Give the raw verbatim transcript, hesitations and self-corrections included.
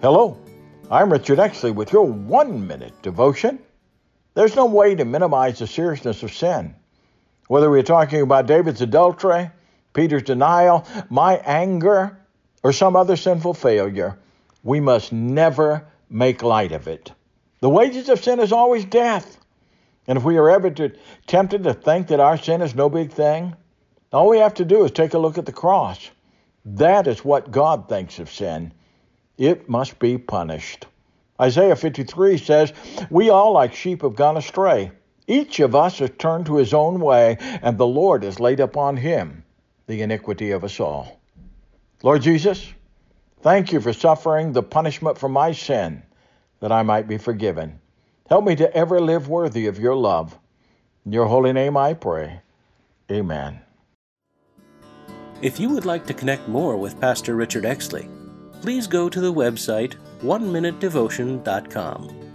Hello, I'm Richard Exley with your one-minute devotion. There's no way to minimize the seriousness of sin. Whether we're talking about David's adultery, Peter's denial, my anger, or some other sinful failure, we must never make light of it. The wages of sin is always death. And if we are ever to, tempted to think that our sin is no big thing, all we have to do is take a look at the cross. That is what God thinks of sin. It must be punished. Isaiah fifty-three says, "We all like sheep have gone astray. Each of us has turned to his own way, and the Lord has laid upon him the iniquity of us all." Lord Jesus, thank you for suffering the punishment for my sin, that I might be forgiven. Help me to ever live worthy of your love. In your holy name I pray. Amen. If you would like to connect more with Pastor Richard Exley, please go to the website one minute devotion dot com.